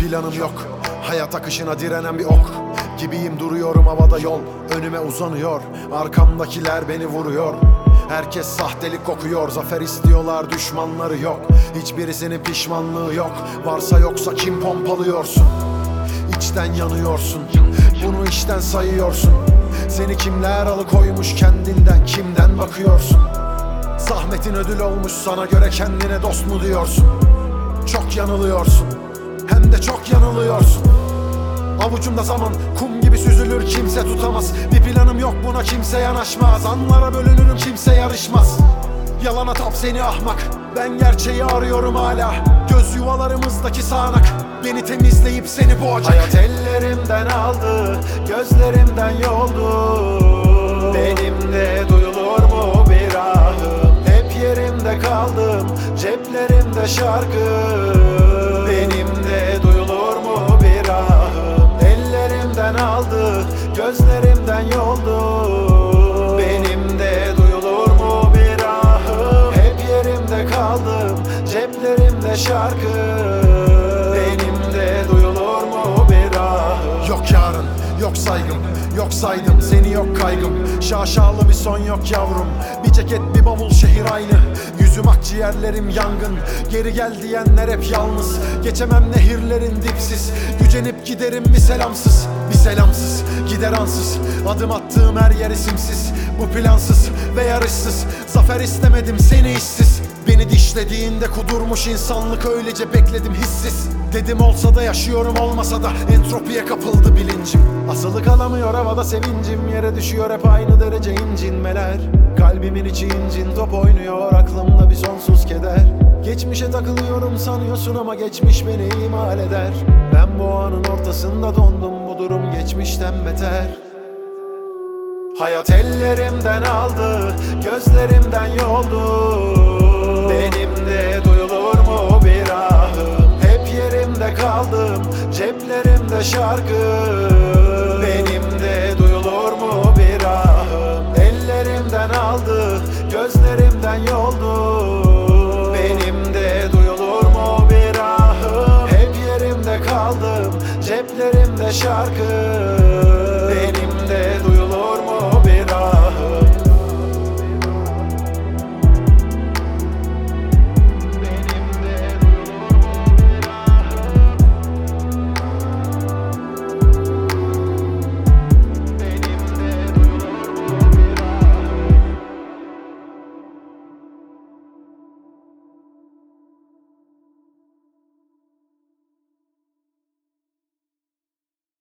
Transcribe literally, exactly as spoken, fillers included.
planım yok, hayat akışına direnen bir ok gibiyim, duruyorum havada, yol önüme uzanıyor, arkamdakiler beni vuruyor. Herkes sahtelik kokuyor, zafer istiyorlar, düşmanları yok. Hiçbirisinin pişmanlığı yok, varsa yoksa kim pompalıyorsun? İçten yanıyorsun, bunu içten sayıyorsun. Seni kimler alıkoymuş kendinden, kimden bakıyorsun? Zahmetin ödül olmuş sana göre, kendine dost mu diyorsun? Çok yanılıyorsun, hem de çok yanılıyorsun. Avucumda zaman kum gibi süzülür, kimse tutamaz. Bir planım yok, buna kimse yanaşmaz. Anlara bölünürüm, kimse yarışmaz. Yalana tap seni ahmak, ben gerçeği arıyorum hala. Göz yuvalarımızdaki sağanak beni temizleyip seni boğacak. Hayat ellerimden aldı, gözlerimden yoldu. Benim de duyulur mu bir ahım? Hep yerimde kaldım, ceplerimde şarkı. Benim de duyulur mu bir ahım? Ellerimden aldı, gözlerimden yoldu. Benim de duyulur mu bir ahım? Hep yerimde kaldım, ceplerimde şarkı. Benim de duyulur mu bir ahım? Yok yarın, yok saygım, yok saydım seni, yok kaygım. Şaşalı bir son yok yavrum, bir ceket bir bavul şehir aynı. Yüzüm akciğerlerim yangın, geri gel diyenler hep yalnız. Geçemem nehirlerin dipsiz, gücenip giderim bir selamsız. Bir selamsız, gider ansız, adım attığım her yer isimsiz. Bu plansız ve yarışsız, zafer istemedim seni işsiz. Beni dişlediğinde kudurmuş insanlık, öylece bekledim hissiz. Dedim olsa da yaşıyorum, olmasa da entropiye kapıldı bilincim. Asılı kalamıyor havada sevincim, yere düşüyor hep aynı derece incinmeler. Kalbimin içi incin top oynuyor, aklımda bir sonsuz keder. Geçmişe takılıyorum sanıyorsun ama geçmiş beni ihmal eder. Ben bu anın ortasında dondum, bu durum geçmişten beter. Hayat ellerimden aldı, gözlerimden yoldu. Benim de duyulur mu bir ahım? Hep yerimde kaldım, ceplerimde şarkı. Benim de duyulur mu bir ahım? Ellerimden aldı, gözlerimden yoldu. Benim de duyulur mu bir ahım? Hep yerimde kaldım, ceplerimde şarkı.